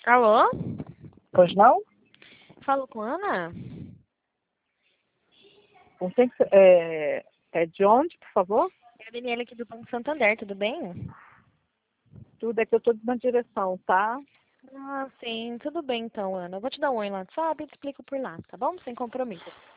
Alô? Pois não? Falo com a Ana? Não tem que é de onde, por favor? É a Daniela aqui do Banco Santander, tudo bem? Tudo é que eu estou na direção, tá? Ah, sim, tudo bem então, Ana. Eu vou te dar um oi lá no WhatsApp e te explico por lá, tá bom? Sem compromisso.